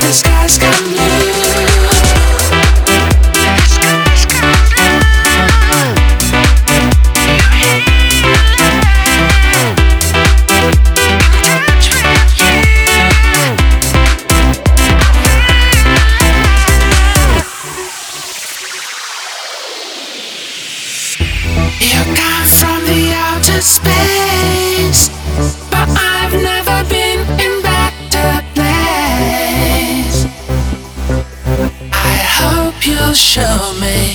skies come blue. You come from the outer space, but I've never been in better place. I hope you'll show me.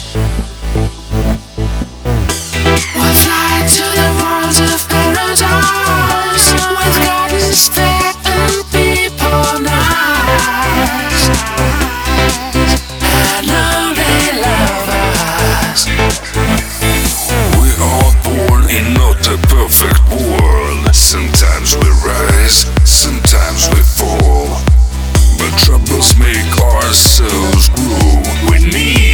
We'll fly to the worlds of paradise, with gardens fair and people nice, and only lovers. We are born in not a perfect world. Sometimes we rise, sometimes we fall, but troubles make our souls grow. We need